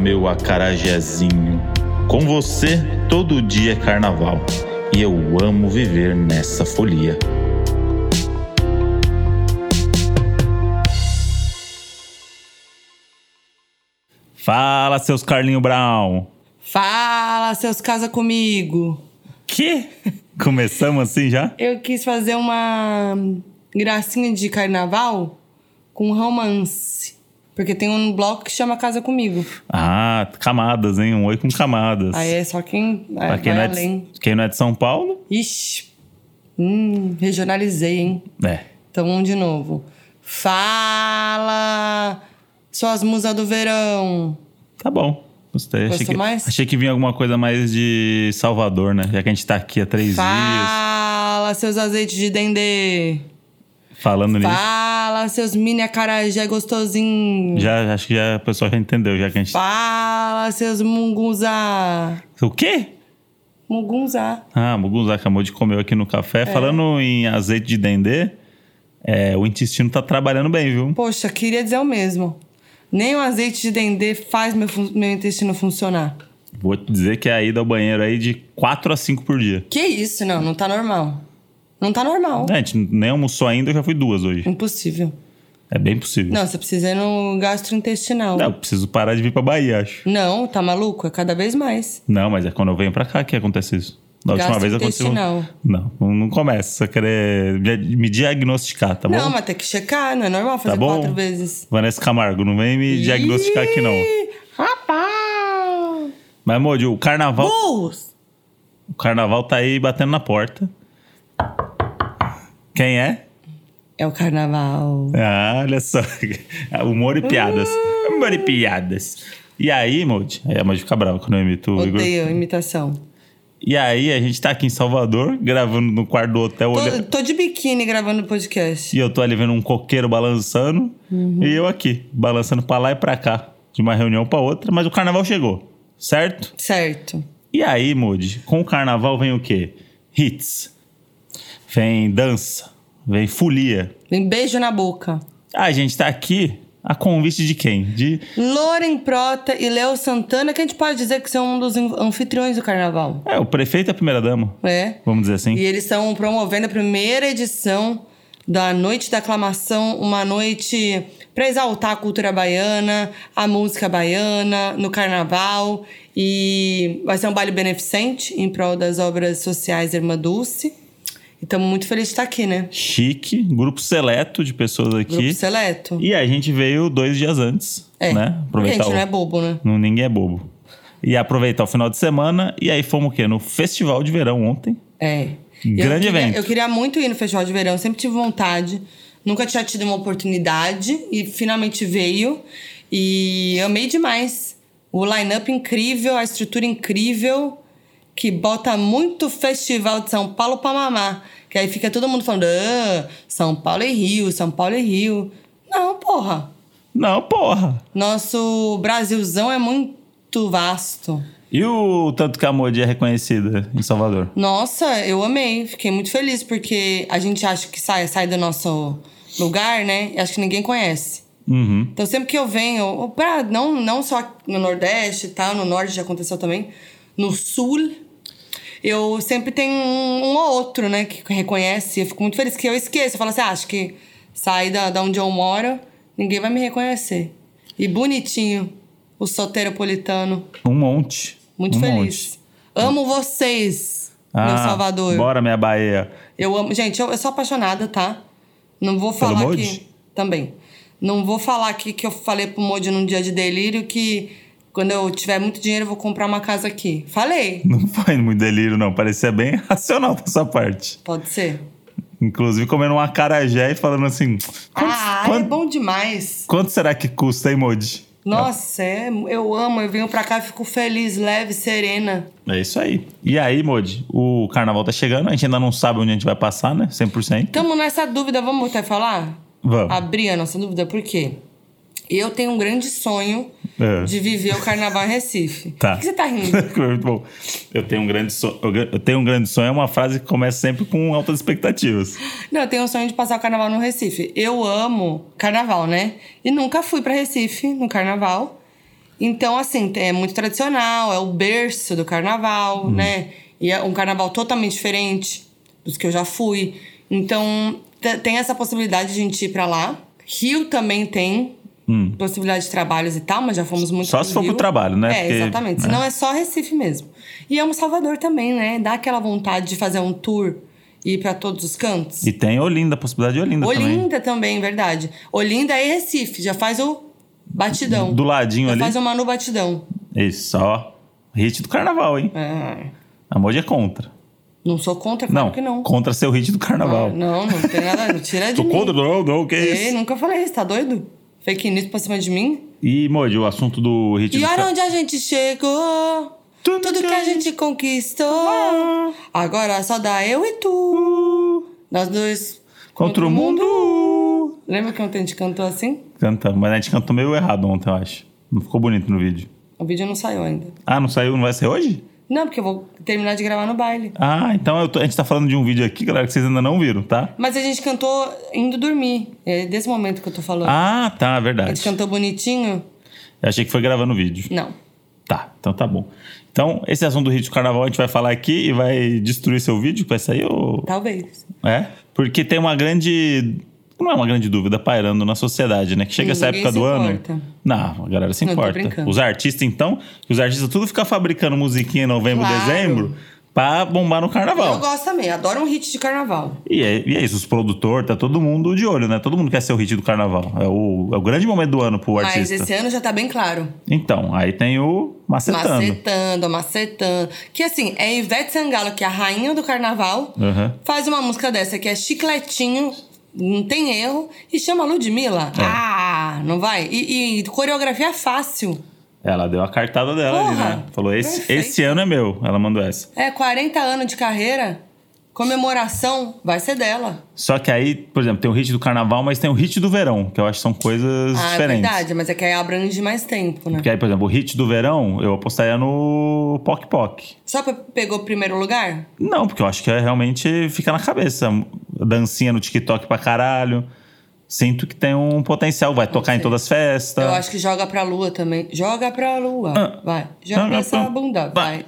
meu acarajézinho. Com você, todo dia é carnaval. E eu amo viver nessa folia. Fala, seus Carlinho Brown. Fala, seus casa comigo. Que? Começamos assim já? Eu quis fazer uma gracinha de carnaval com romance. Porque tem um bloco que chama Casa Comigo. Ah, camadas, hein? Um oi com camadas. Aí é só quem vai além. Quem não é de São Paulo? Ixi. Regionalizei, hein? É. Então vamos de novo. Fala, suas musas do verão. Tá bom. Gostei. Achei que vinha alguma coisa mais de Salvador, né? Já que a gente tá aqui há 3 dias. Fala, seus azeites de dendê. Falando nisso. Fala, seus mini acarajé gostosinhos. Acho que o pessoal já entendeu, já que a gente... Fala, seus mugunzá. O quê? Mugunzá. Ah, mugunzá, acabou de comer aqui no café. Falando em azeite de dendê, o intestino tá trabalhando bem, viu? Poxa, queria dizer o mesmo. Nem o azeite de dendê faz meu intestino funcionar. Vou te dizer que é a ida ao banheiro aí de 4 a 5 por dia. Que isso? Não tá normal. Não tá normal. A gente nem almoçou ainda, eu já fui 2 hoje. Impossível. É bem possível. Não, você precisa ir no gastrointestinal. Não, eu preciso parar de vir pra Bahia, acho. Não, tá maluco? É cada vez mais. Não, mas é quando eu venho pra cá que acontece isso. Da última vez aconteceu. Não começa a querer me diagnosticar, tá bom? Não, mas tem que checar, não é normal fazer 4 vezes. Vanessa Camargo, não vem me diagnosticar aqui, não. Rapaz! Mas, Modi, o carnaval... Burros! O carnaval tá aí batendo na porta. Quem é? É o carnaval. Ah, olha só. Humor e piadas. Humor e piadas. E aí, Modi... Aí a Modi fica brava quando eu imito o Igor. Odeio imitação. E aí, a gente tá aqui em Salvador, gravando no quarto do hotel. Tô de biquíni gravando o podcast. E eu tô ali vendo um coqueiro balançando. E eu aqui, balançando pra lá e pra cá. De uma reunião pra outra. Mas o carnaval chegou, certo? Certo. E aí, Moody, com o carnaval vem o quê? Hits. Vem dança. Vem folia. Vem beijo na boca. A gente tá aqui a convite de quem? De Loren Prota e Léo Santana, que a gente pode dizer que são um dos anfitriões do carnaval. o prefeito e a primeira-dama. Vamos dizer assim. E eles estão promovendo a primeira edição da Noite da Aclamação, uma noite para exaltar a cultura baiana, a música baiana, no carnaval. E vai ser um baile beneficente em prol das obras sociais Irmã Dulce. E estamos muito felizes de estar aqui, né? Chique, grupo seleto de pessoas aqui. Grupo seleto. E a gente veio 2 dias antes, né? Aproveitar a gente não é bobo, né? Ninguém é bobo. E aproveitar o final de semana. E aí fomos o quê? No Festival de Verão ontem. Grande evento. Eu queria muito ir no Festival de Verão, sempre tive vontade. Nunca tinha tido uma oportunidade e finalmente veio. E amei demais. O line-up incrível, a estrutura incrível, que bota muito Festival de São Paulo pra mamar. Que aí fica todo mundo falando, São Paulo e Rio, São Paulo e Rio. Não, porra. Nosso Brasilzão é muito vasto. E o tanto que a Modi é reconhecida em Salvador? Nossa, eu amei. Fiquei muito feliz, porque a gente acha que sai do nosso lugar, né? E acho que ninguém conhece. Então, sempre que eu venho, não só no Nordeste e tal, no Norte já aconteceu também, no Sul, eu sempre tenho um ou outro, né, que reconhece. Eu fico muito feliz, que eu esqueço. Eu falo assim, acho que sair da onde eu moro, ninguém vai me reconhecer. E bonitinho, o soteropolitano. Um monte. Muito feliz. Amo vocês, meu Salvador. Bora, minha Bahia. Eu amo. Gente, eu sou apaixonada, tá? Não vou falar aqui... Também. Não vou falar aqui que eu falei pro Modi num dia de delírio que quando eu tiver muito dinheiro eu vou comprar uma casa aqui. Falei. Não foi muito delírio, não. Parecia bem racional da sua parte. Pode ser. Inclusive comendo um acarajé e falando assim... É bom demais. Quanto será que custa, hein, Modi? Nossa, eu amo. Eu venho pra cá e fico feliz, leve, serena. É isso aí. E aí, Modi, o carnaval tá chegando. A gente ainda não sabe onde a gente vai passar, né? 100%. Estamos nessa dúvida. Vamos até falar? Vamos. Abrir a nossa dúvida. Por quê? Eu tenho um grande sonho de viver o carnaval em Recife. Tá. Por que você tá rindo? Muito bom. Eu tenho um grande sonho. É uma frase que começa sempre com altas expectativas. Não, eu tenho um sonho de passar o carnaval no Recife. Eu amo carnaval, né? E nunca fui pra Recife no carnaval. Então, assim, é muito tradicional, é o berço do carnaval, né? E é um carnaval totalmente diferente dos que eu já fui. Então, tem essa possibilidade de a gente ir pra lá. Rio também tem possibilidade de trabalhos e tal, mas já fomos muito Só se for Rio. pro trabalho, né? É, Porque, exatamente. Senão é só Recife mesmo. E amo Salvador também, né? Dá aquela vontade de fazer um tour e ir pra todos os cantos. E tem Olinda, a possibilidade de Olinda também. Olinda também, verdade. Olinda e Recife, já faz o batidão. Do ladinho já ali. faz o Manu batidão. Isso, ó. Hit do carnaval, hein? A Moji é contra. Não sou contra, claro que não. Contra seu hit do carnaval. Não tem nada, não tira de mim. Tô contra? Não, que é Ei, isso? nunca falei isso, tá doido? Fake news pra cima de mim? E, Moji, o assunto do hit E do olha onde a gente chegou, tudo que a gente conquistou. Agora só dá eu e tu. Nós dois Contra o mundo. Lembra que ontem a gente cantou assim? Cantamos, mas a gente cantou meio errado ontem, eu acho. Não ficou bonito no vídeo. O vídeo não saiu ainda. Ah, não saiu? Não vai sair hoje? Não, porque eu vou terminar de gravar no baile. Ah, então a gente tá falando de um vídeo aqui, galera, que vocês ainda não viram, tá? Mas a gente cantou indo dormir. É desse momento que eu tô falando. Ah, tá, A verdade. gente cantou bonitinho? Eu achei que foi gravando o vídeo. Não. Tá, então tá bom. Então, esse assunto do hit do carnaval a gente vai falar aqui e vai destruir seu vídeo que vai sair ou... Talvez. É? Porque tem uma grande... Não é uma grande dúvida pairando na sociedade, né? Que chega essa Ninguém época se do importa. ano... Não, a galera se Não, tô importa. brincando. Os artistas, então... Os artistas tudo ficam fabricando musiquinha em novembro, Claro. dezembro... Pra bombar no carnaval. Eu gosto também, adoro um hit de carnaval. E é isso, os produtores, tá todo mundo de olho, né? Todo mundo quer ser o hit do carnaval. É o grande momento do ano pro artista. Mas esse ano já tá bem claro. Então, aí tem o Macetando. Macetando. Que assim, é Ivete Sangalo, que é a rainha do carnaval, faz uma música dessa que é chicletinho, não tem erro, e chama Ludmilla. Ah, não vai? E coreografia fácil. Ela deu a cartada dela ali, Porra, né? Falou, perfeito. esse ano é meu. Ela mandou essa. 40 anos de carreira, comemoração, vai ser dela. Só que aí, por exemplo, tem o hit do carnaval, mas tem o hit do verão, que eu acho que são coisas É diferentes. verdade, mas é que aí abrange mais tempo, né? Porque aí, por exemplo, o hit do verão, eu apostaria no Poc Poc. Só pegou o primeiro lugar? Não, porque eu acho que realmente fica na cabeça. Dancinha no TikTok pra caralho. Sinto que tem um potencial. Vai tocar em todas as festas. Eu acho que joga pra lua também. Joga pra lua. Vai. Joga essa bunda. Vai.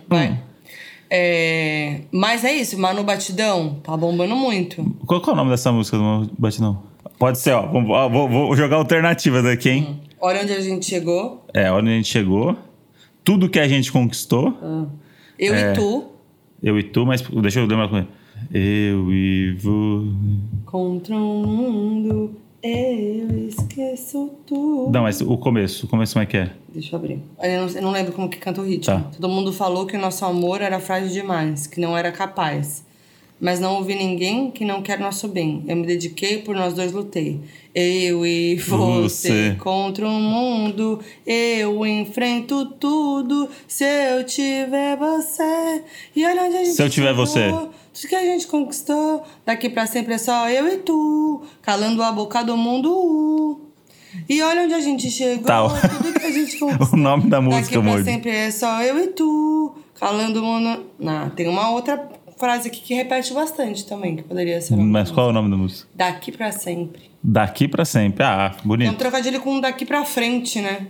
Mas é isso. Manu Batidão tá bombando muito. Qual que é o nome dessa música do Manu Batidão? Pode ser, ó. Vou jogar alternativas aqui, hein? Olha onde a gente chegou. Olha onde a gente chegou. Tudo que a gente conquistou. Eu e tu. Eu e tu, mas deixa eu lembrar com ele. Eu e vou... Contra um mundo, eu esqueço tudo. Não, mas o começo como é que é? Deixa eu abrir. Eu não lembro como que canta o ritmo. Tá. Todo mundo falou que o nosso amor era frágil demais, que não era capaz. Mas não ouvi ninguém que não quer nosso bem. Eu me dediquei, por nós dois lutei. Eu e você contra o mundo. Eu enfrento tudo. Se eu tiver você. E olha onde a gente Se eu tiver você. Tudo que a gente conquistou. Daqui pra sempre é só eu e tu. Calando a boca do mundo. E olha onde a gente chegou. Tá. Tudo que a gente conquistou. O nome da música, Daqui pra amor. sempre é só eu e tu. Calando o mundo. Não, tem uma outra frase aqui que repete bastante também, que poderia ser. Mas qual é o nome da música? Daqui pra sempre. Daqui pra sempre. Ah, É um bonito. trocadilho com daqui pra frente, né?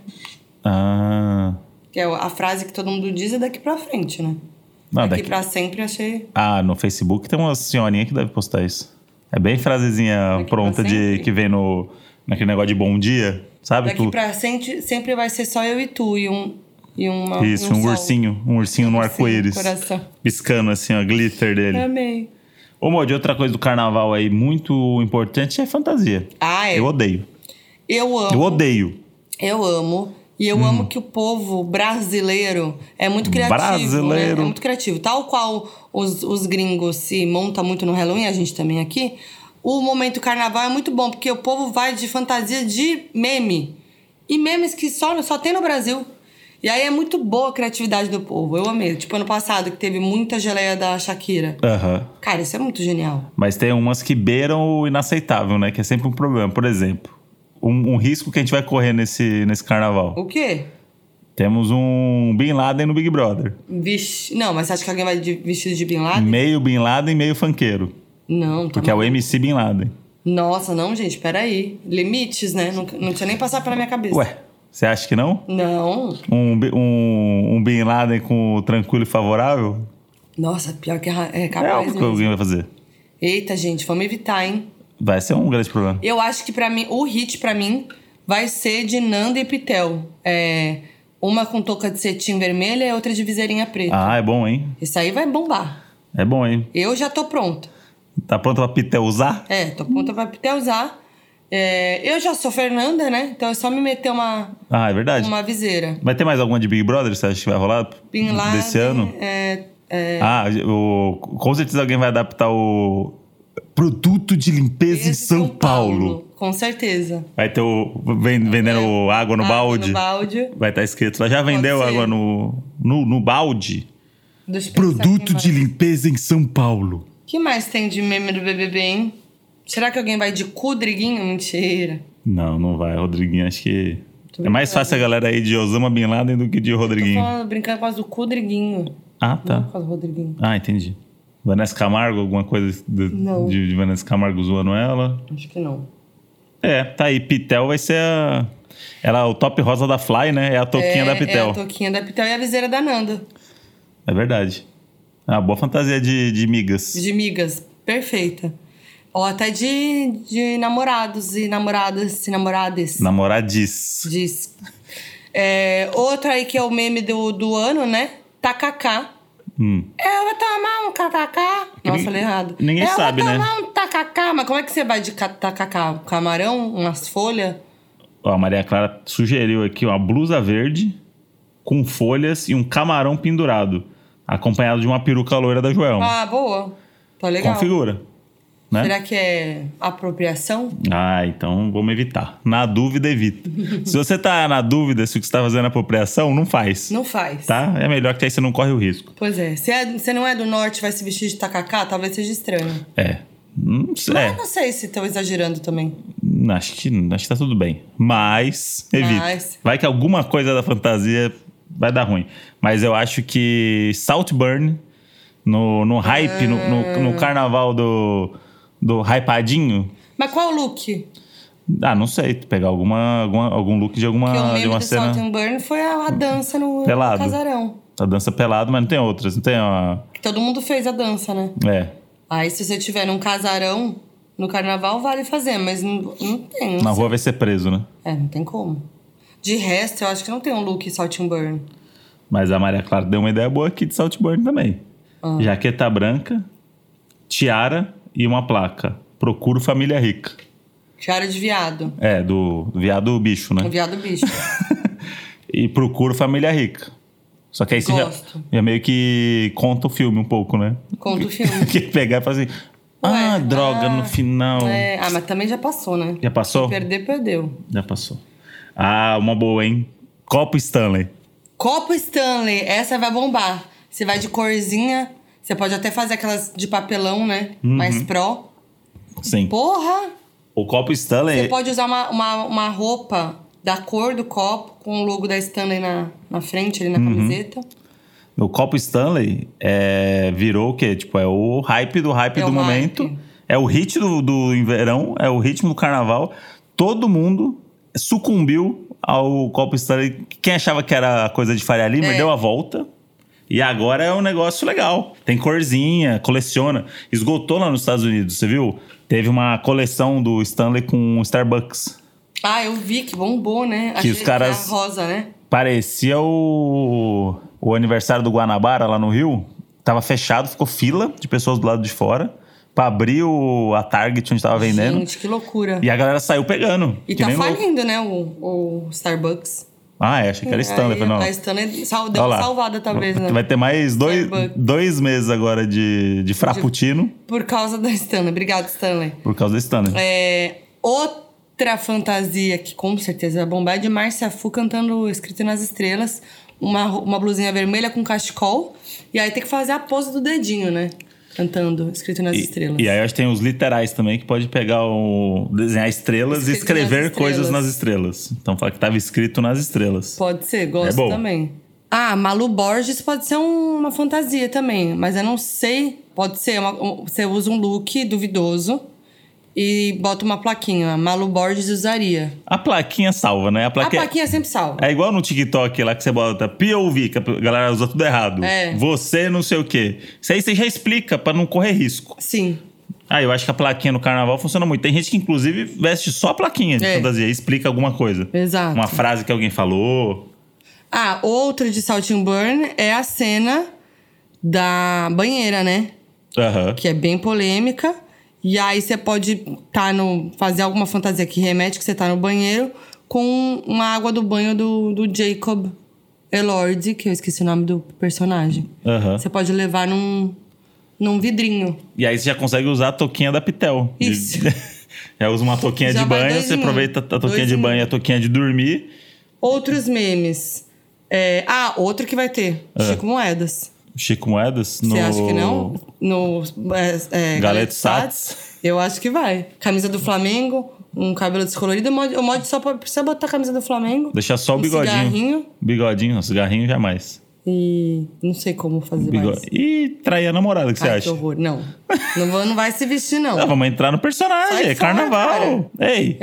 Ah. Que é a frase que todo mundo diz é daqui pra frente, né? Não, daqui pra sempre, achei. Ah, no Facebook tem uma senhorinha que deve postar isso. É bem frasezinha Daqui pronta pra sempre? que vem naquele negócio de bom dia, sabe? Daqui pra sempre vai ser só eu e tu e uma. Isso, e um sol. ursinho. Um ursinho no arco-íris. Coração. Piscando assim, ó, glitter dele. Amei. Ô, Modi, outra coisa do carnaval aí muito importante é fantasia. Ah, é. Eu odeio. Eu amo. Eu odeio. Eu amo. E eu amo que o povo brasileiro é muito criativo. Brasileiro. Né? É muito criativo. Tal qual os gringos se montam muito no Halloween, a gente também aqui. O momento carnaval é muito bom, porque o povo vai de fantasia de meme. E memes que só tem no Brasil. E aí é muito boa a criatividade do povo. Eu amei. Tipo, ano passado, que teve muita geleia da Shakira. Aham. Cara, isso é muito genial. Mas tem umas que beiram o inaceitável, né? Que é sempre um problema. Por exemplo, um risco que a gente vai correr nesse carnaval. O quê? Temos um Bin Laden no Big Brother. Vixe. Não, mas você acha que alguém vai vestido de Bin Laden? Meio Bin Laden, meio funkeiro. Não, tá Porque é o MC Bin Laden. Nossa, não, gente, peraí. Limites, né? Não tinha nem passado pela minha cabeça. Ué, Você acha que não? Não. Um Bin Laden com o tranquilo e favorável? Nossa, pior que é É capaz algo que mesmo. alguém vai fazer. Eita, gente, vamos evitar, hein? Vai ser um grande problema. Eu acho que pra mim, o hit pra mim vai ser de Nanda e Pitel. Uma com touca de cetim vermelha e outra de viseirinha preta. Ah, é bom, hein? Isso aí vai bombar. É bom, hein? Eu já tô pronta. Tá pronto pra Pitel usar? Tô pronta pra Pitel usar. Eu já sou Fernanda, né? Então é só me meter uma É verdade. viseira. Vai ter mais alguma de Big Brother, você acha que vai rolar? Bin Laden, desse ano? Com certeza alguém vai adaptar o produto de limpeza em São Paulo. Com certeza. Vai ter vendendo água no balde. No balde. Vai estar escrito lá. Já vendeu ser. água no balde? Deixa eu pensar Produto aqui de mais. limpeza em São Paulo. O que mais tem de meme do BBB, hein? Será que alguém vai de Rodriguinho? Mentira. Não vai. Rodriguinho, acho que... É mais fácil a galera aí de Osama Bin Laden do que de Rodriguinho. Tô brincando por causa do Rodriguinho. Ah, tá. Não por causa do Rodriguinho. Ah, entendi. Vanessa Camargo, alguma coisa Não. de Vanessa Camargo zoando ela? Acho que não. Tá aí. Pitel vai ser ela, o top rosa da Fly, né? É a touquinha da Pitel. É a touquinha da Pitel e a viseira da Nanda. É verdade. É uma boa fantasia de migas. De migas. Perfeita. Ou até de namorados e namoradas e namorades. Namoradis. Diz. Outra aí que é o meme do ano, né? Tacacá. Eu vou tomar um tacacá. Nossa, falei errado. Ninguém sabe, né? Eu vou tomar um tacacá. Mas como é que você vai de tacacá? Camarão? Umas folhas? Ó, a Maria Clara sugeriu aqui uma blusa verde com folhas e um camarão pendurado, acompanhado de uma peruca loira da Joelma. Ah, boa. Tá legal. Configura. Né? Será que é apropriação? Então vamos evitar. Na dúvida, evita. Se você tá na dúvida se o que você tá fazendo é apropriação, não faz. Não faz. Tá? É melhor que aí você não corre o risco. Pois é. Se você não é do norte e vai se vestir de tacacá, talvez seja estranho. Não sei. Mas não sei se estão exagerando também. Acho que tá tudo bem. Mas, evita. Vai que alguma coisa da fantasia vai dar ruim. Mas eu acho que Saltburn, no hype, no carnaval do hypadinho... Mas qual o look? Não sei. Pegar algum look de Porque o meme de uma do cena... Salt and Burn foi a dança no casarão. A dança pelado, mas não tem outras. Não tem uma... Todo mundo fez a dança, né? Aí se você tiver num casarão, no carnaval, vale fazer. Mas não tem. Não Na sei. rua vai ser preso, né? Não tem como. De resto, eu acho que não tem um look Salt and Burn. Mas a Maria Clara deu uma ideia boa aqui de Saltburn também. Jaqueta branca, tiara e uma placa. Procuro família rica. Tiara de viado. Do viado bicho, né? O viado bicho. E procuro família rica. Só que aí você já meio que conta o filme um pouco, né? Conta o filme. Que pegar e fazer assim... droga, no final... mas também já passou, né? Já passou? Se perder, perdeu. Já passou. Uma boa, hein? Copo Stanley. Copo Stanley. Essa vai bombar. Você vai de corzinha. Você pode até fazer aquelas de papelão, né? Mais pró. Sim. Porra! O copo Stanley... Você pode usar uma roupa da cor do copo, com o logo da Stanley na frente, ali na camiseta. O copo Stanley virou o quê? Tipo, é o hype do momento. Hype. É o hit do verão, é o ritmo do carnaval. Todo mundo sucumbiu ao copo Stanley. Quem achava que era coisa de Faria Lima, deu a volta. E agora é um negócio legal. Tem corzinha, coleciona. Esgotou lá nos Estados Unidos, você viu? Teve uma coleção do Stanley com Starbucks. Eu vi que bombou, né? Que os caras... rosa, né? Parecia o aniversário do Guanabara lá no Rio. Tava fechado, ficou fila de pessoas do lado de fora pra abrir a Target onde tava vendendo. Gente, que loucura. E a galera saiu pegando. E tá falindo, né? O Starbucks. Achei que era Stanley. A Stanley deu uma salvada, talvez, né? Vai ter mais 2 meses agora de frappuccino. Por causa da Stanley. Obrigada, Stanley. Por causa da Stanley. Outra fantasia que com certeza vai bombar é de Márcia Fu cantando Escrito nas Estrelas. Uma blusinha vermelha com cachecol. E aí tem que fazer a pose do dedinho, né? Cantando Escrito nas Estrelas. E aí eu acho que tem os literais também, que pode pegar desenhar estrelas e escrever coisas nas estrelas. Então fala que estava escrito nas estrelas. Pode ser, gosto também. Malu Borges pode ser uma fantasia também. Mas eu não sei. Pode ser, você usa um look duvidoso. e bota uma plaquinha. Malu Borges usaria. A plaquinha salva, né? A plaquinha sempre salva. É igual no TikTok lá que você bota POV, que a galera usa tudo errado. Você não sei o quê. Isso aí você já explica pra não correr risco. Sim. Eu acho que a plaquinha no carnaval funciona muito. Tem gente que, inclusive, veste só a plaquinha de fantasia e explica alguma coisa. Exato. Uma frase que alguém falou. Outro de Salt and Burn é a cena da banheira, né? Que é bem polêmica. E aí você pode fazer alguma fantasia que remete que você tá no banheiro com uma água do banho do Jacob Elordi, que eu esqueci o nome do personagem. Você pode levar num vidrinho. E aí você já consegue usar a touquinha da Pitel. Isso. Já usa uma touquinha de banho, você aproveita a touquinha de banho e a touquinha de dormir. Outros memes. Outro que vai ter. Chico Moedas. Chico Moedas? Você acha que não? No Galeto Sats? Eu acho que vai. Camisa do Flamengo, um cabelo descolorido. O mod só precisa botar a camisa do Flamengo. Deixar só o bigodinho. Cigarrinho. Bigodinho, não, cigarrinho jamais. E não sei como fazer mais. E trair a namorada, que você acha? Que horror. Não vai se vestir, não. Vamos entrar no personagem, é carnaval. Ei!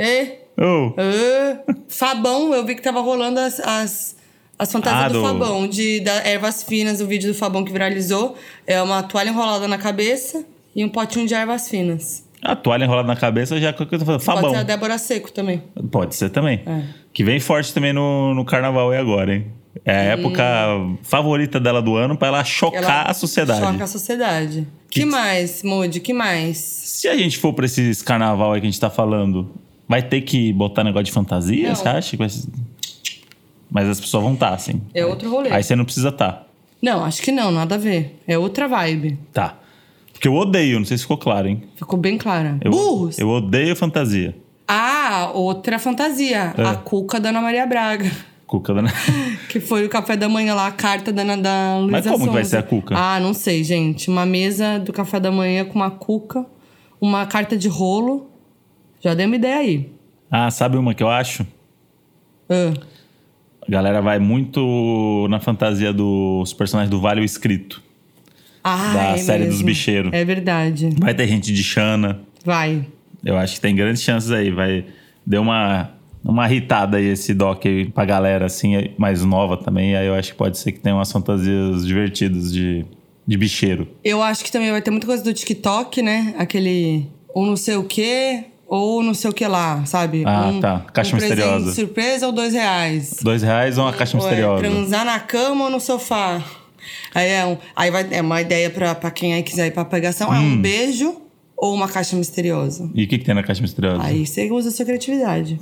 Fabão, eu vi que tava rolando as fantasias do Fabão, da Ervas Finas, o vídeo do Fabão que viralizou. É uma toalha enrolada na cabeça e um potinho de ervas finas. A toalha enrolada na cabeça já é o que eu tô falando. Fabão. Pode ser a Débora Seco também. Pode ser também. Que vem forte também no carnaval agora, hein? É a época favorita dela do ano pra ela chocar a sociedade. Choca a sociedade. Que mais, Moody? Que mais? Se a gente for pra esses carnaval aí que a gente tá falando, vai ter que botar negócio de fantasia? Não. Você acha que vai ser... Mas as pessoas vão estar, assim. É outro rolê. Aí você não precisa estar. Não, acho que não, nada a ver. É outra vibe. Tá. Porque eu odeio, não sei se ficou claro, hein? Ficou bem clara. Burros! Eu odeio fantasia. Outra fantasia. A Cuca da Ana Maria Braga. Cuca da... Que foi o café da manhã lá, a carta da Luísa Mas como Sonza. que vai ser a Cuca? Não sei, gente. Uma mesa do café da manhã com uma cuca, uma carta de rolo. Já dei uma ideia aí. Sabe uma que eu acho? A galera vai muito na fantasia dos personagens do Vale o Escrito. Da série dos bicheiros. É verdade. Vai ter gente de Xana. Vai. Eu acho que tem grandes chances aí. Deu uma irritada aí esse doc aí pra galera, assim, mais nova também. Aí eu acho que pode ser que tenha umas fantasias divertidas de bicheiro. Eu acho que também vai ter muita coisa do TikTok, né? Aquele... Ou não sei o quê... Ou não sei o que lá, sabe? Tá. Caixa misteriosa. Presente surpresa ou R$2. R$2 ou uma caixa misteriosa? Transar na cama ou no sofá. Aí vai uma ideia pra quem aí quiser ir pra pegação. Um beijo ou uma caixa misteriosa. E o que tem na caixa misteriosa? Aí você usa a sua criatividade.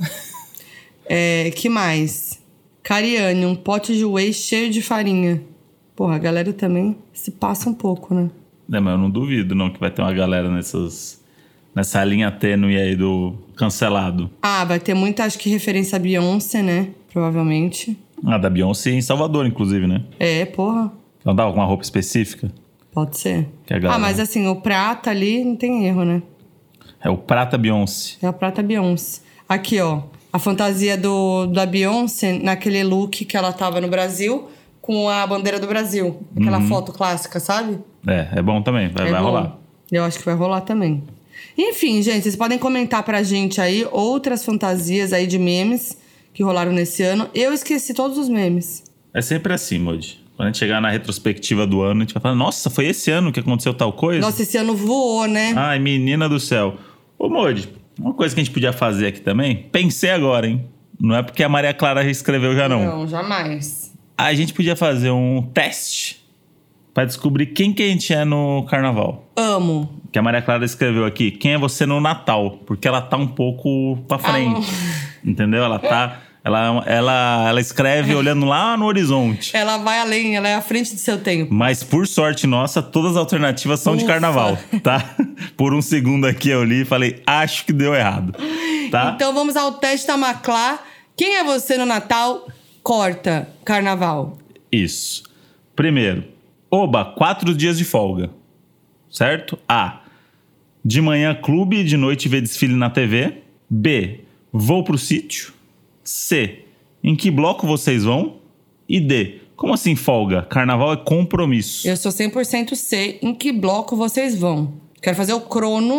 Que mais? Cariane, um pote de whey cheio de farinha. Porra, a galera também se passa um pouco, né? Mas eu não duvido, não, que vai ter uma galera nessa linha tênue aí do cancelado. Vai ter muita, acho que, referência a Beyoncé, né? Provavelmente. Da Beyoncé em Salvador, inclusive, né? Porra. Ela dava com uma roupa específica? Pode ser. Galera... mas assim, o prata ali não tem erro, né? É o prata Beyoncé. É o prata Beyoncé. Aqui, ó. A fantasia da Beyoncé naquele look que ela tava no Brasil com a bandeira do Brasil. Aquela foto clássica, sabe? É bom também. Vai rolar. Eu acho que vai rolar também. Enfim, gente, vocês podem comentar pra gente aí outras fantasias aí de memes que rolaram nesse ano. Eu esqueci todos os memes. É sempre assim, Moody. Quando a gente chegar na retrospectiva do ano, a gente vai falar, nossa, foi esse ano que aconteceu tal coisa? Nossa, esse ano voou, né? Ai, menina do céu. Ô, Moody, uma coisa que a gente podia fazer aqui também, pensei agora, hein? Não é porque a Maria Clara já escreveu já não. Não, jamais. A gente podia fazer um teste pra descobrir quem que a gente é no carnaval. Amo. Que a Maria Clara escreveu aqui, quem é você no Natal? Porque ela tá um pouco pra frente. Entendeu? Ela tá... Ela escreve olhando lá no horizonte. Ela vai além, ela é à frente do seu tempo. Mas por sorte nossa, todas as alternativas são de carnaval, tá? Por um segundo aqui eu li e falei, acho que deu errado, tá? Então vamos ao teste da Maclá. Quem é você no Natal? Corta, carnaval. Isso. Primeiro, 4 dias de folga. Certo? A. De manhã clube, de noite ver desfile na TV. B. Vou pro sítio. C. Em que bloco vocês vão? E D. Como assim folga? Carnaval é compromisso. Eu sou 100% C. Em que bloco vocês vão? Quero fazer o crono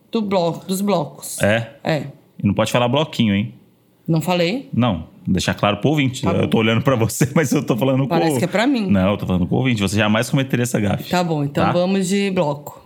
dos blocos. É? É. E não pode falar bloquinho, hein? Não falei? Não, deixar claro pro ouvinte. Tá eu tô olhando pra você, mas eu tô falando Parece que é pra mim. Não, eu tô falando com o ouvinte. Você jamais cometeria essa gafe. Tá bom, então vamos de bloco.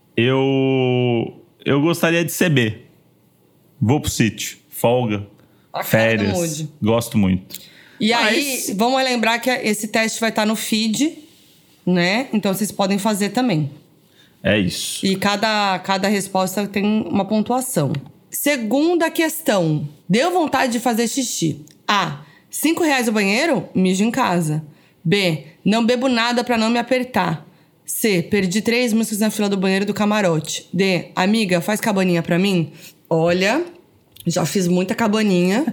Eu gostaria de ser B. Vou pro sítio. Folga. Férias. Gosto muito. E aí, vamos lembrar que esse teste vai estar no feed, né? Então vocês podem fazer também. É isso. E cada resposta tem uma pontuação. Segunda questão. Deu vontade de fazer xixi? A. R$5 o banheiro? Mijo em casa. B. Não bebo nada pra não me apertar. C. Perdi 3 músicas na fila do banheiro do camarote. D. Amiga, faz cabaninha pra mim? Olha, já fiz muita cabaninha.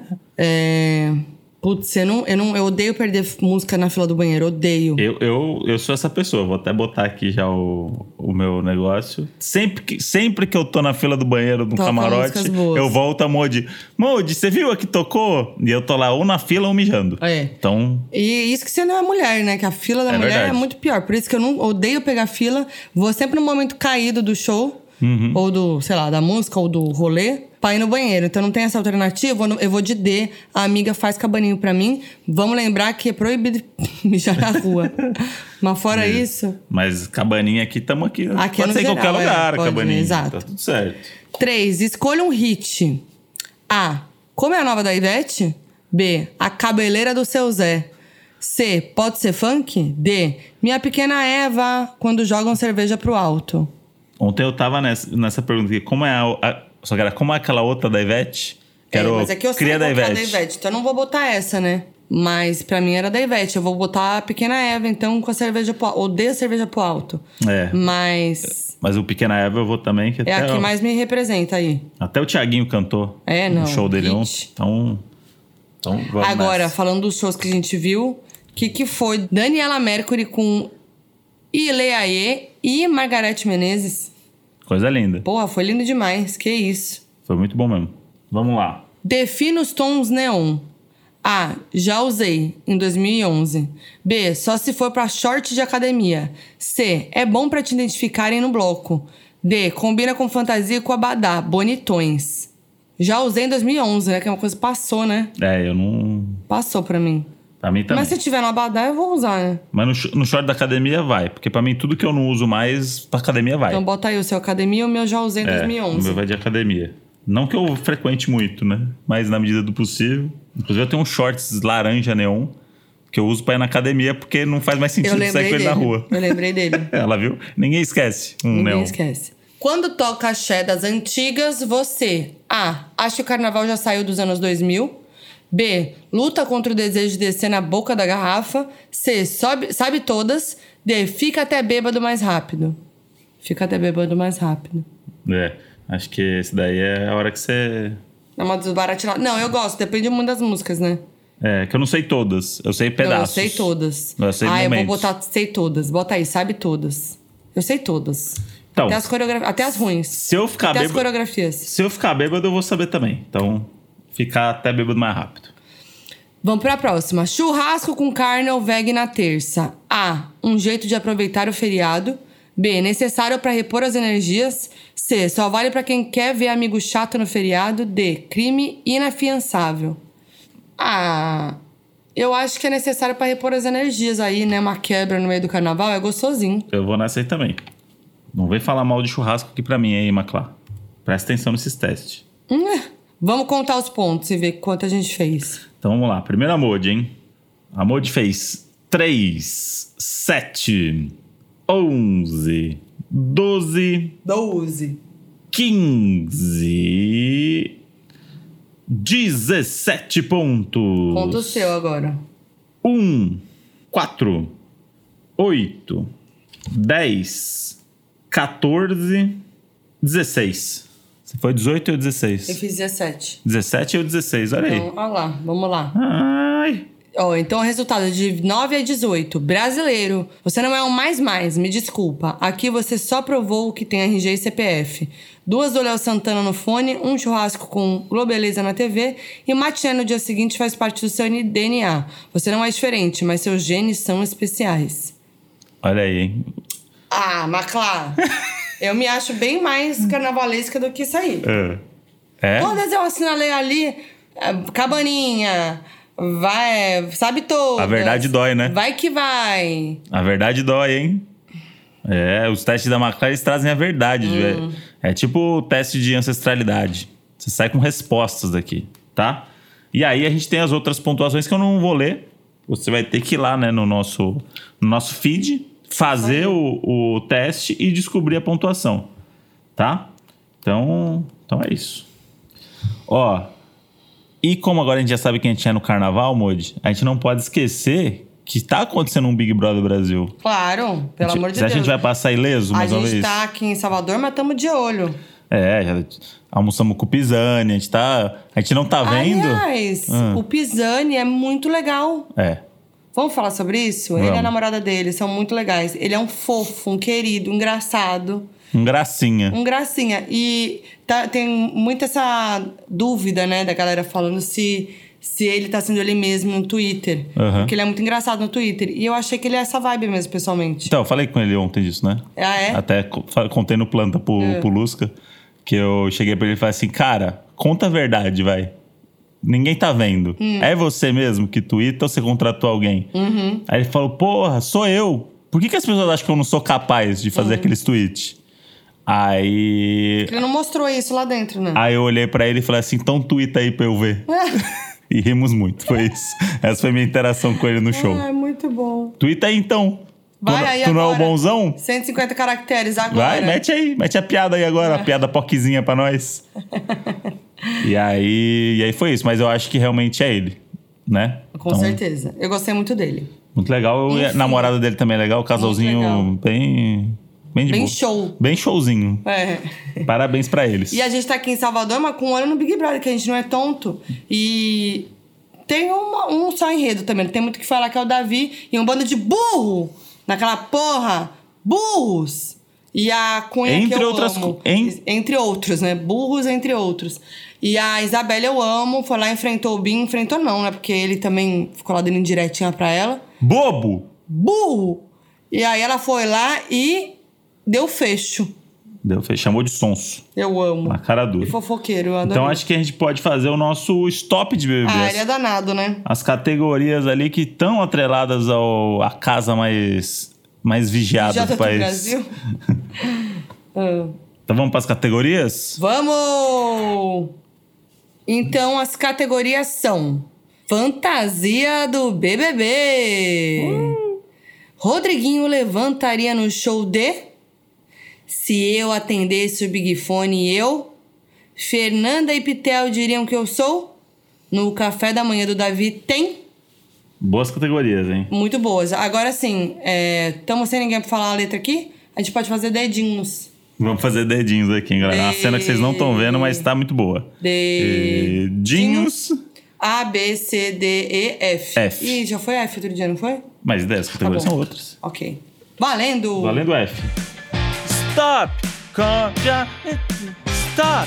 Putz, eu odeio perder música na fila do banheiro, odeio. Eu sou essa pessoa, vou até botar aqui já o meu negócio. Sempre que eu tô na fila do banheiro do camarote, eu volto a Modi. Modi, você viu a que tocou? E eu tô lá ou na fila ou mijando. Então... E isso que você não é mulher, né? Que a fila da mulher é muito pior. Por isso que eu não odeio pegar fila. Vou sempre no momento caído do show. Ou do, sei lá, da música ou do rolê, pra ir no banheiro. Então não tem essa alternativa, eu vou de D. A amiga faz cabaninho pra mim. Vamos lembrar que é proibido mijar na rua. Mas fora isso... Mas cabaninha aqui, tamo aqui. Pode ser em qualquer lugar, cabaninha. Exato. Tá tudo certo. 3. Escolha um hit. A. Como é a nova da Ivete? B. A cabeleira do seu Zé. C. Pode ser funk? D. Minha pequena Eva, quando jogam cerveja pro alto. Ontem eu tava nessa pergunta aqui, como é só que era como é aquela outra da Ivete? Mas é que eu sei da Ivete, então eu não vou botar essa, né? Mas pra mim era da Ivete, eu vou botar a pequena Eva, então com a cerveja pro alto. Odeio a cerveja pro alto. Mas o Pequena Eva eu vou também. Que é a que mais me representa aí. Até o Thiaguinho cantou no show dele ontem. Então vamos agora, falando dos shows que a gente viu, que foi Daniela Mercury com Ileaê e Margareth Menezes. Coisa linda. Porra, foi lindo demais. Que isso. Foi muito bom mesmo. Vamos lá. Defina os tons neon. A. Já usei, em 2011. B. Só se for pra short de academia. C. É bom pra te identificarem no bloco. D. Combina com fantasia e com abadá. Bonitões. Já usei em 2011, né? Que é uma coisa que passou, né? Eu não... Passou pra mim. Pra mim também. Mas se tiver no abadá, eu vou usar, né? Mas no short da academia vai. Porque pra mim, tudo que eu não uso mais, pra academia vai. Então bota aí o seu academia, o meu já usei em 2011. O meu vai de academia. Não que eu frequente muito, né? Mas na medida do possível. Inclusive eu tenho uns shorts laranja neon que eu uso pra ir na academia porque não faz mais sentido sair com ele na rua. Eu lembrei dele. Ela viu? Ninguém esquece neon. Ninguém esquece. Quando toca axé das antigas, você... A. Acha que o carnaval já saiu dos anos 2000. B. Luta contra o desejo de descer na boca da garrafa. C. Sabe todas. D. Fica até bêbado mais rápido. Fica até bêbado mais rápido. Acho que esse daí é a hora que você... É uma desbaratinada. Não, eu gosto. Depende muito das músicas, né? Que eu não sei todas. Eu sei pedaços. Não, eu sei todas. Eu sei momentos. Eu vou botar sei todas. Bota aí, sabe todas. Eu sei todas. Então, até as coreografias, até as ruins. Se eu ficar até bêbado, as coreografias. Se eu ficar bêbado, eu vou saber também. Então, ficar até bêbado mais rápido. Vamos pra próxima. Churrasco com carne ou veg na terça. A. Um jeito de aproveitar o feriado. B. Necessário pra repor as energias. C. Só vale pra quem quer ver amigo chato no feriado. D. Crime inafiançável. Eu acho que é necessário pra repor as energias aí, né? Uma quebra no meio do carnaval é gostosinho. Eu vou nessa aí também. Não vem falar mal de churrasco aqui pra mim, hein, Maclá? Presta atenção nesses testes. Vamos contar os pontos e ver quanto a gente fez. Então vamos lá. Primeira Modi, hein? A Modi fez 3, 7, 11, 12, 15, 17 pontos. Ponto seu agora. 1, 4, 8, 10, 14, 16. Você foi 18 ou 16? Eu fiz 17. 17 ou 16, olha aí. Então, olha lá, vamos lá. Ai. Então o resultado de 9 a 18. Brasileiro, você não é um mais, me desculpa. Aqui você só provou o que tem RG e CPF. 2 do Léo Santana no fone, um churrasco com Globeleza na TV e matiné no dia seguinte faz parte do seu DNA. Você não é diferente, mas seus genes são especiais. Olha aí, hein? Maclá. Eu me acho bem mais carnavalesca do que isso aí. É? Todas eu assinalei ali, Cabaninha, vai, sabe todas. A verdade dói, né? Vai que vai. A verdade dói, hein? Os testes da McLaren, eles trazem a verdade. É tipo o teste de ancestralidade. Você sai com respostas daqui, tá? E aí a gente tem as outras pontuações que eu não vou ler. Você vai ter que ir lá, né, no nosso feed, fazer o teste e descobrir a pontuação, tá? Então é isso. Ó, e como agora a gente já sabe quem a gente é no carnaval, Modi, a gente não pode esquecer que tá acontecendo um Big Brother Brasil. Claro, pelo amor de Deus. A gente vai passar ileso mais uma vez? A gente tá aqui em Salvador, mas estamos de olho. Já almoçamos com o Pisani, a gente não tá vendo. Aliás, o Pisani é muito legal. Vamos falar sobre isso? Vamos. Ele e a namorada dele são muito legais. Ele é um fofo, um querido, um engraçado. Um gracinha. E tem muita essa dúvida, né, da galera falando se ele tá sendo ele mesmo no Twitter. Porque ele é muito engraçado no Twitter. E eu achei que ele é essa vibe mesmo, pessoalmente. Então, eu falei com ele ontem disso, né? Até contei no planta pro Lusca. Que eu cheguei pra ele e falei assim, cara, conta a verdade, vai. Ninguém tá vendo. É você mesmo que twitta ou você contratou alguém? Aí ele falou, porra, sou eu. Por que as pessoas acham que eu não sou capaz de fazer aqueles tweets? Aí... Ele não mostrou isso lá dentro, né? Aí eu olhei pra ele e falei assim, então twitta aí pra eu ver. E rimos muito, foi isso. Essa foi a minha interação com ele no show. Muito bom. Twitta aí então. Vai aí tu agora. não é o bonzão? 150 caracteres agora. Vai, mete a piada aí agora, a piada poquezinha pra nós. E aí foi isso, mas eu acho que realmente é ele, né? Com certeza. Eu gostei muito dele. Muito legal. A namorada dele também é legal, o casalzinho bem de boa. Show. Bem showzinho. Parabéns pra eles. E a gente tá aqui em Salvador, mas com um olho no Big Brother, que a gente não é tonto. E tem um só enredo também, não tem muito o que falar, que é o Davi e um bando de burro naquela porra. Burros! E a Cunha, entre que eu outras, amo. Entre outros, né? Burros, entre outros. E a Isabela eu amo, foi lá, enfrentou o Bin. Enfrentou não, né? Porque ele também ficou lá dando indiretinha pra ela. Bobo! Burro! E aí ela foi lá e deu fecho. Chamou de sonso. Eu amo. Na cara dura. E fofoqueiro, eu adoro. Então acho que a gente pode fazer o nosso stop de BBB. Ele é danado, né? As categorias ali que estão atreladas à casa mais vigiada do país. Brasil. Então vamos para as categorias? Vamos! Então as categorias são: Fantasia do BBB. Rodriguinho levantaria no show de... Se eu atendesse o Big Fone, eu... Fernanda e Pitel diriam que eu sou... No café da manhã do Davi tem... Boas categorias, hein? Muito boas. Agora sim, estamos sem ninguém pra falar a letra aqui. A gente pode fazer dedinhos. Vamos fazer dedinhos aqui, galera. Uma cena que vocês não estão vendo, mas tá muito boa. Dedinhos. A, B, C, D, E, F. Ih, já foi F outro dia, não foi? Mas 10 categorias são outras. Ok. Valendo! Valendo F. Stop! Stop!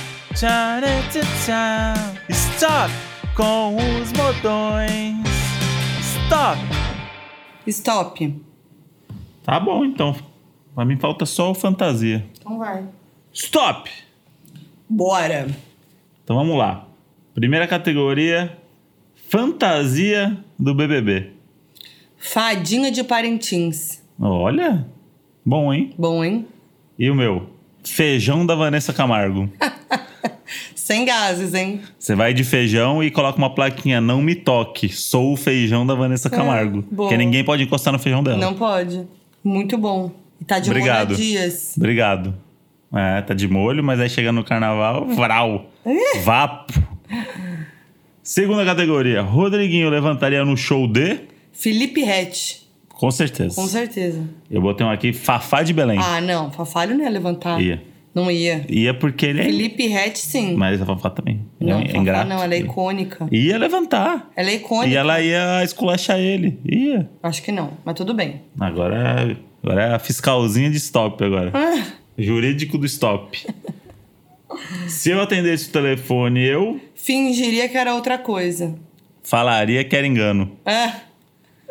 Stop com os modões! Stop! Stop. Tá bom, então. Pra mim falta só o fantasia. Então vai. Stop! Bora! Então vamos lá. Primeira categoria... Fantasia do BBB. Fadinha de Parintins. Olha! Bom, hein? Bom, hein? E o meu? Feijão da Vanessa Camargo. Sem gases, hein? Você vai de feijão e coloca uma plaquinha: não me toque, sou o feijão da Vanessa Camargo. Porque ninguém pode encostar no feijão dela. Não pode. Muito bom. E tá de molho há dias. Obrigado. Tá de molho, mas aí chega no carnaval, vral. Vapo. Segunda categoria. Rodriguinho levantaria no show de... Felipe Ret. Com certeza. Com certeza. Eu botei um aqui, Fafá de Belém. Ah, não. Fafá ele não ia levantar. Ia. Não ia. Ia porque ele é... Felipe Ret, sim. Mas a Fafá também. Não, é ingrato. Não, ela é icônica. Ia levantar. Ela é icônica. E ela ia esculachar ele. Ia. Acho que não, mas tudo bem. Agora é a fiscalzinha de stop agora. Jurídico do stop. Se eu atendesse o telefone, eu... Fingiria que era outra coisa. Falaria que era engano.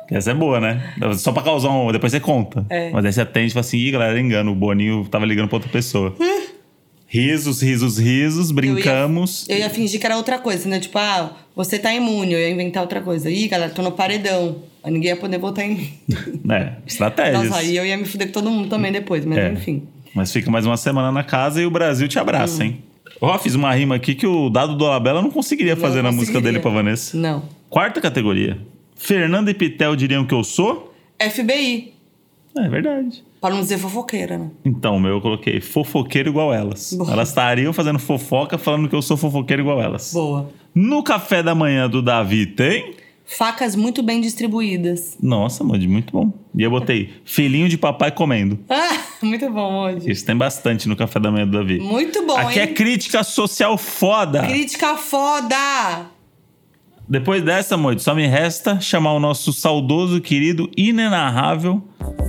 Essa é boa, né? Só pra causar um... Depois você conta. Mas aí você atende e fala assim, ih, galera, era engano. O Boninho tava ligando pra outra pessoa. Risos, risos, risos, brincamos. Eu ia fingir que era outra coisa, né? Tipo, você tá imune. Eu ia inventar outra coisa. Ih, galera, tô no paredão. Aí ninguém ia poder votar em mim. Estratégias. Nossa, aí eu ia me fuder com todo mundo também depois, mas enfim. Mas fica mais uma semana na casa e o Brasil te abraça, hein? Fiz uma rima aqui que o Dado Dolabella não conseguiria fazer na música dele pra Vanessa. Não. Quarta categoria. Fernanda e Pitel diriam que eu sou? FBI. É verdade. Pra não dizer fofoqueira, né? Então, eu coloquei fofoqueiro igual elas. Boa. Elas estariam fazendo fofoca falando que eu sou fofoqueiro igual elas. Boa. No café da manhã do Davi tem... Facas muito bem distribuídas. Nossa, Moody, muito bom. E eu botei filhinho de papai comendo. Muito bom, Moody. Isso tem bastante no café da manhã do Davi. Muito bom, Aqui é crítica social foda. Crítica foda. Depois dessa, Moody, só me resta chamar o nosso saudoso, querido, inenarrável...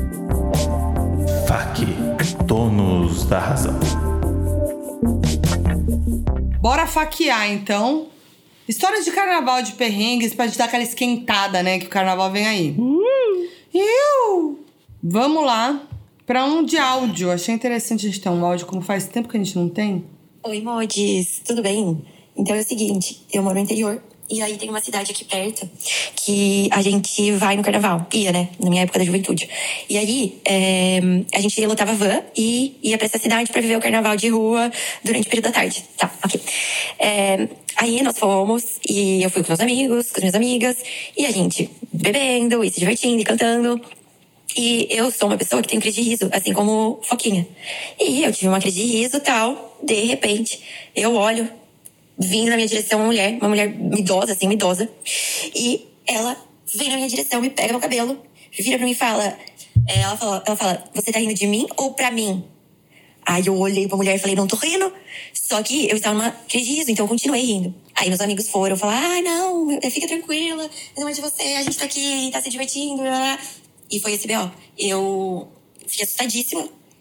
Fac, donos da razão. Bora faquear, então. Histórias de carnaval, de perrengues, pra gente dar aquela esquentada, né? Que o carnaval vem aí. Vamos lá pra um de áudio. Achei interessante a gente ter um áudio, como faz tempo que a gente não tem. Oi, Modes, tudo bem? Então é o seguinte, eu moro no interior. E aí tem uma cidade aqui perto que a gente vai no carnaval. Ia, né? Na minha época da juventude. E aí, a gente lotava van e ia pra essa cidade pra viver o carnaval de rua durante o período da tarde. Tá, ok. Aí nós fomos e eu fui com meus amigos, com as minhas amigas. E a gente bebendo e se divertindo e cantando. E eu sou uma pessoa que tem crise de riso, assim como Foquinha. E eu tive uma crise de riso e tal. De repente, eu olho... vindo na minha direção uma mulher idosa, assim, uma idosa. E ela vem na minha direção, me pega no cabelo, vira pra mim e fala... Ela fala, você tá rindo de mim ou pra mim? Aí eu olhei pra mulher e falei, não tô rindo. Só que eu estava numa crise de riso, então eu continuei rindo. Aí meus amigos foram falar, não, fica tranquila, não é de você, a gente tá aqui, tá se divertindo. E foi esse B.O. Eu fiquei assustadíssima.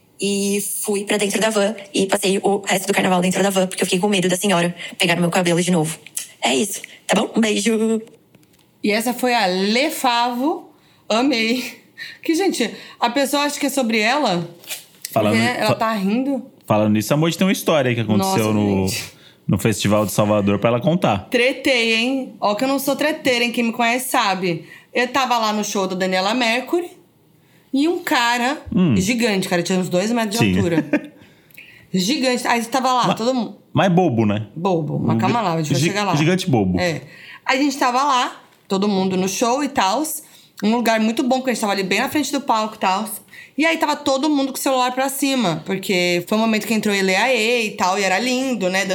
E fui pra dentro da van e passei o resto do carnaval dentro da van, porque eu fiquei com medo da senhora pegar no meu cabelo de novo. É isso, tá bom? Um beijo. E essa foi a Lefavo. Amei. Que, gente, a pessoa acha que é sobre ela. Ela tá rindo. Falando nisso, a Moody tem uma história aí que aconteceu no Festival de Salvador pra ela contar. Tretei, hein? Ó, que eu não sou treteira, hein? Quem me conhece sabe. Eu tava lá no show da Daniela Mercury. E um cara gigante, cara, tinha uns 2 metros de altura. Gigante. Aí tava lá, todo mundo... Mas bobo, né? Bobo. Mas calma lá, a gente vai chegar lá. Gigante bobo. Aí a gente tava lá, todo mundo no show e tal. Um lugar muito bom, porque a gente tava ali bem na frente do palco e tal. E aí tava todo mundo com o celular pra cima. Porque foi o momento que entrou Eleaê e tal. E era lindo, né?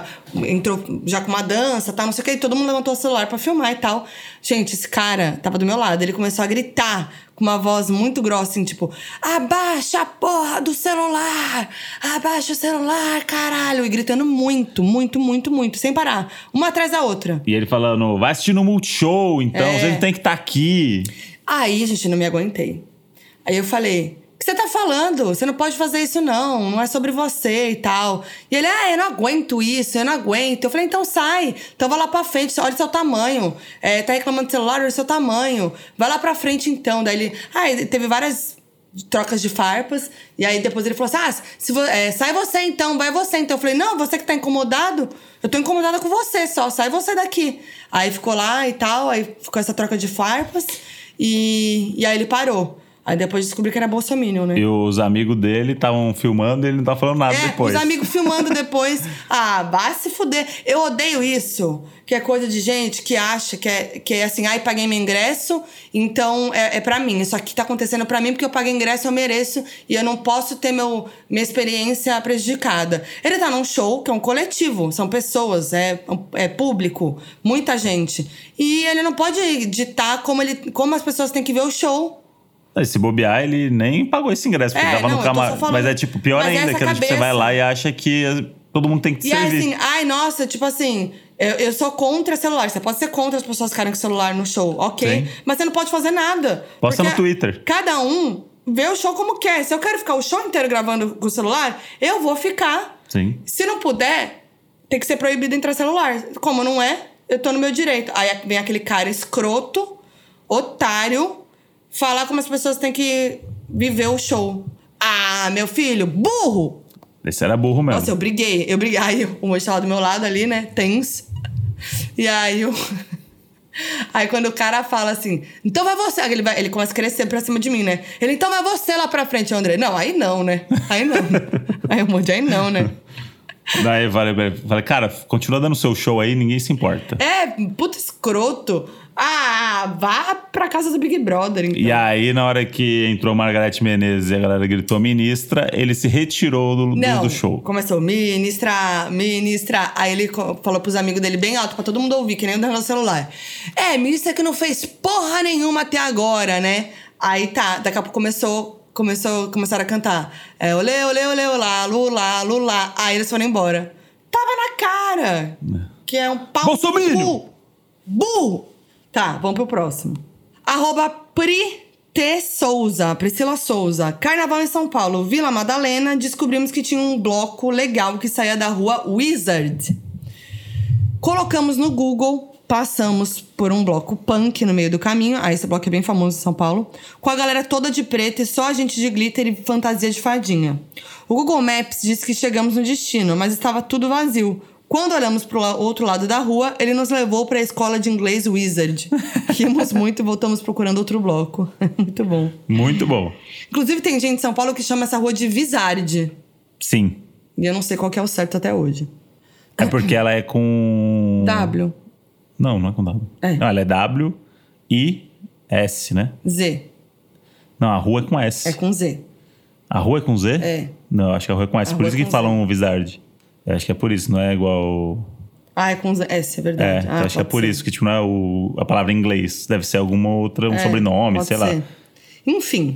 Entrou já com uma dança e tal, não sei o que. E todo mundo levantou o celular pra filmar e tal. Gente, esse cara tava do meu lado. Ele começou a gritar com uma voz muito grossa, assim, tipo... Abaixa a porra do celular! Abaixa o celular, caralho! E gritando muito, muito, muito, muito. Sem parar. Uma atrás da outra. E ele falando, vai assistir no Multishow, então você tem que estar aqui. Aí, gente, não me aguentei. Aí eu falei, o que você tá falando? Você não pode fazer isso não é sobre você e tal. E ele, eu não aguento isso, eu não aguento. Eu falei, então sai, então vai lá pra frente, olha o seu tamanho. Tá reclamando do celular, olha o seu tamanho. Vai lá pra frente então. Daí ele, teve várias trocas de farpas. E aí depois ele falou assim, sai você então, vai você então. Eu falei, não, você que tá incomodado, eu tô incomodada com você só, sai você daqui. Aí ficou lá e tal, aí ficou essa troca de farpas. E aí ele parou. Aí depois descobri que era bolsominion, né? E os amigos dele estavam filmando e ele não tá falando nada depois. Os amigos filmando depois. Vai se fuder. Eu odeio isso. Que é coisa de gente que acha que é assim... paguei meu ingresso, então é pra mim. Isso aqui tá acontecendo pra mim porque eu paguei ingresso, eu mereço. E eu não posso ter minha experiência prejudicada. Ele tá num show que é um coletivo. São pessoas, é público. Muita gente. E ele não pode ditar como as pessoas têm que ver o show. Se bobear, ele nem pagou esse ingresso, porque tava no camarim. Mas é tipo, pior ainda, que você vai lá e acha que todo mundo tem que te servir. E assim, nossa, tipo assim, eu sou contra celular. Você pode ser contra as pessoas ficarem com o celular no show, ok? Sim. Mas você não pode fazer nada. Posta no Twitter. Cada um vê o show como quer. Se eu quero ficar o show inteiro gravando com o celular, eu vou ficar. Sim. Se não puder, tem que ser proibido entrar celular. Como não é, eu tô no meu direito. Aí vem aquele cara escroto, otário, falar como as pessoas têm que viver o show. Ah, meu filho, burro! Esse era burro mesmo. Nossa, eu briguei. Aí o moço tava do meu lado ali, né? Tenso. E aí Aí quando o cara fala assim, então vai você. Ele começa a crescer pra cima de mim, né? Ele, então vai você lá pra frente, André. Não, aí não, né? Aí não. Aí o monte, aí não, né? Daí falei, cara, continua dando seu show aí, ninguém se importa. Puta escroto. Ah, vá pra casa do Big Brother, então. E aí, na hora que entrou Margareth Menezes e a galera gritou ministra, ele se retirou do show. Começou, ministra. Aí ele falou pros amigos dele bem alto, pra todo mundo ouvir, que nem no celular. Ministra que não fez porra nenhuma até agora, né? Aí tá, daqui a pouco começaram a cantar. Olê, olê, olê, olá, lula, lula. Aí eles foram embora. Tava na cara. Que é um pau. Bolsominion! Burro! Tá, vamos pro próximo. Priscila Souza. Carnaval em São Paulo, Vila Madalena. Descobrimos que tinha um bloco legal que saía da rua Wizard. Colocamos no Google, passamos por um bloco punk no meio do caminho. Esse bloco é bem famoso em São Paulo. Com a galera toda de preto e só a gente de glitter e fantasia de fadinha. O Google Maps disse que chegamos no destino, mas estava tudo vazio. Quando olhamos pro outro lado da rua, ele nos levou para a escola de inglês Wizard. Rimos muito e voltamos procurando outro bloco. Muito bom. Muito bom. Inclusive, tem gente em São Paulo que chama essa rua de Wizard. Sim. E eu não sei qual que é o certo até hoje. É porque ela é com... W. Não é com W. Não, ela é W-I-S, né? Z. Não, a rua é com S. É com Z. A rua é com Z? É. Não, acho que a rua é com S. Por isso que falam Wizard. Eu acho que é por isso, não é igual... É com S, é verdade. Eu acho que é por isso, que tipo, não é a palavra em inglês. Deve ser alguma outra, um sobrenome, sei lá. Enfim.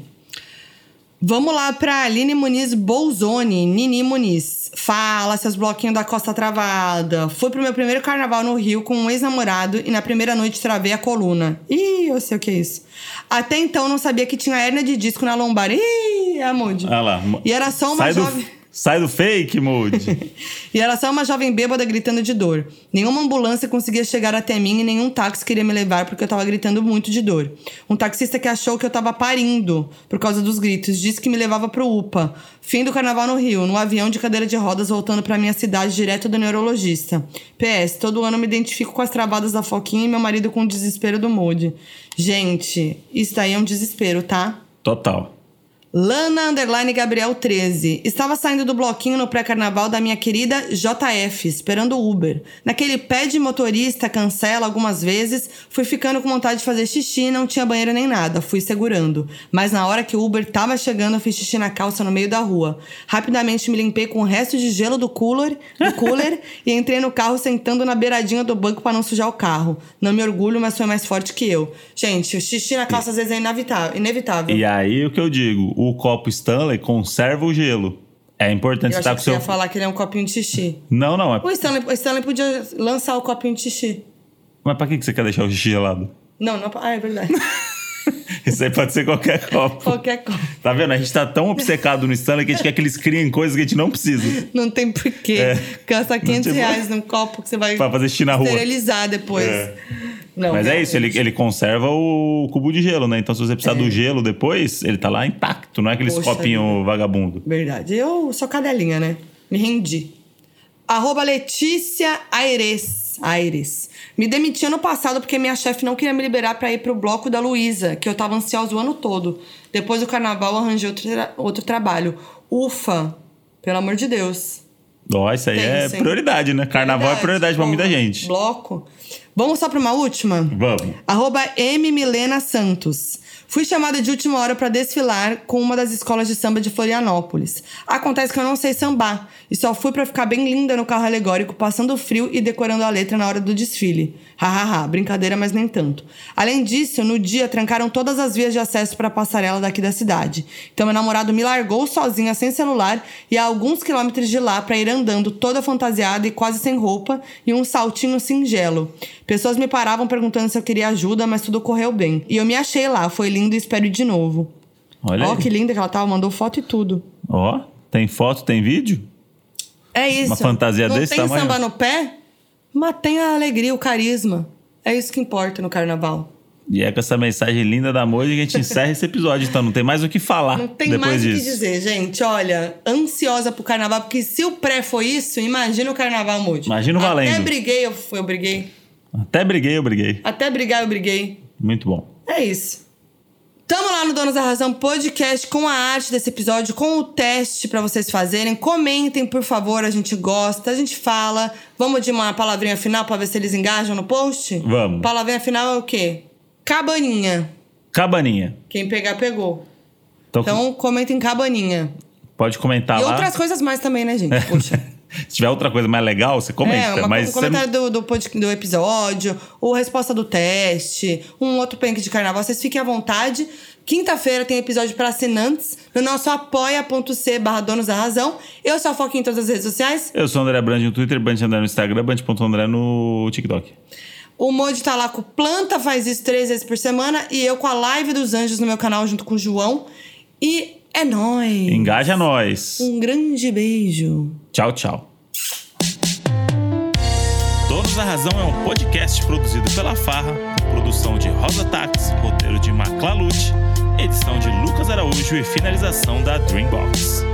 Vamos lá pra Aline Muniz Bolzoni, Nini Muniz. Fala, seus bloquinhos da Costa Travada. Fui pro meu primeiro carnaval no Rio com um ex-namorado e na primeira noite travei a coluna. Ih, eu sei o que é isso. Até então não sabia que tinha hérnia de disco na lombar. Ih, Amude. Ah lá. E era só uma jovem... Sai do fake, Moody. E era só uma jovem bêbada gritando de dor. Nenhuma ambulância conseguia chegar até mim e nenhum táxi queria me levar porque eu tava gritando muito de dor. Um taxista que achou que eu tava parindo por causa dos gritos disse que me levava pro UPA. Fim do carnaval no Rio, no avião de cadeira de rodas voltando pra minha cidade direto do neurologista. PS, todo ano me identifico com as travadas da Foquinha e meu marido com o desespero do Moody. Gente, isso daí é um desespero, tá? Total. Lana_Gabriel 13. Estava saindo do bloquinho no pré-carnaval da minha querida JF, esperando o Uber. Naquele pé de motorista, cancela algumas vezes, fui ficando com vontade de fazer xixi, não tinha banheiro nem nada, fui segurando. Mas na hora que o Uber tava chegando, eu fiz xixi na calça no meio da rua. Rapidamente me limpei com o resto de gelo do cooler e entrei no carro sentando na beiradinha do banco para não sujar o carro. Não me orgulho, mas foi mais forte que eu. Gente, o xixi na calça às vezes é inevitável. E aí o que eu digo... O copo Stanley conserva o gelo. É importante você estar com seu... Eu ia falar que ele é um copinho de xixi. Não. O Stanley podia lançar o copinho de xixi. Mas pra que você quer deixar o xixi gelado? Não. É verdade. Isso aí pode ser qualquer copo. Qualquer copo. Tá vendo? A gente tá tão obcecado no Stanley que a gente quer que eles criem coisas que a gente não precisa. Não tem porquê. Gasta R$500 num copo que você vai... Pra fazer xixi na rua. Esterilizar depois. Não, mas é isso, ele conserva o cubo de gelo, né? Então, se você precisar do gelo depois, ele tá lá intacto, não é aqueles copinhos vagabundo. Verdade. Eu sou cadelinha, né? Me rendi. @Letícia Aires. Me demiti ano passado porque minha chefe não queria me liberar pra ir pro bloco da Luísa, que eu tava ansiosa o ano todo. Depois do carnaval, arranjei outro trabalho. Ufa! Pelo amor de Deus. Isso aí é prioridade, né? Carnaval é prioridade pra muita gente. Bloco. Vamos só pra uma última? Vamos. @MMilena_Santos. Fui chamada de última hora para desfilar com uma das escolas de samba de Florianópolis. Acontece que eu não sei sambar e só fui para ficar bem linda no carro alegórico, passando frio e decorando a letra na hora do desfile. Hahaha, brincadeira, mas nem tanto. Além disso, no dia trancaram todas as vias de acesso para a passarela daqui da cidade. Então meu namorado me largou sozinha, sem celular, e a alguns quilômetros de lá para ir andando toda fantasiada e quase sem roupa e um saltinho singelo. Pessoas me paravam perguntando se eu queria ajuda, mas tudo correu bem. E eu me achei lá, foi lindo e espero ir de novo. Olha aí. Que linda que ela tava, mandou foto e tudo. Tem foto, tem vídeo? É isso. Uma fantasia desse tamanho. Não tem samba no pé, mas tem a alegria, o carisma. É isso que importa no carnaval. E é com essa mensagem linda da Moji que a gente encerra esse episódio. Então não tem mais o que falar. Não tem depois mais o disso. que dizer, gente. Olha, ansiosa pro carnaval, porque se o pré foi isso, imagina o carnaval, Moji. Imagina o valendo. Até briguei, eu briguei. Até briguei, eu briguei. Até brigar, eu briguei. Muito bom. É isso. Tamo lá no Donos da Razão Podcast com a arte desse episódio, com o teste pra vocês fazerem. Comentem, por favor, a gente gosta, a gente fala. Vamos de uma palavrinha final pra ver se eles engajam no post? Vamos. Palavrinha final é o quê? Cabaninha. Cabaninha. Quem pegar, pegou. Então, comentem cabaninha. Pode comentar e lá. E outras coisas mais também, né, gente? Poxa. Se tiver outra coisa mais legal, você comenta. Um comentário do episódio, ou resposta do teste, um outro prank de carnaval. Vocês fiquem à vontade. Quinta-feira tem episódio para assinantes no nosso apoia.c/Donos da Razão. Eu sou a Foquinha em todas as redes sociais. Eu sou o André Brand no Twitter, Band no Instagram, Band.André no TikTok. O Moji tá lá com Planta, faz isso 3 vezes por semana. E eu com a Live dos Anjos no meu canal, junto com o João. E é nóis! Engaja nós! Um grande beijo! Tchau, tchau! Donos da Razão é um podcast produzido pela Farra, produção de Rosa Tax, roteiro de Maclalute, edição de Lucas Araújo e finalização da Dreambox.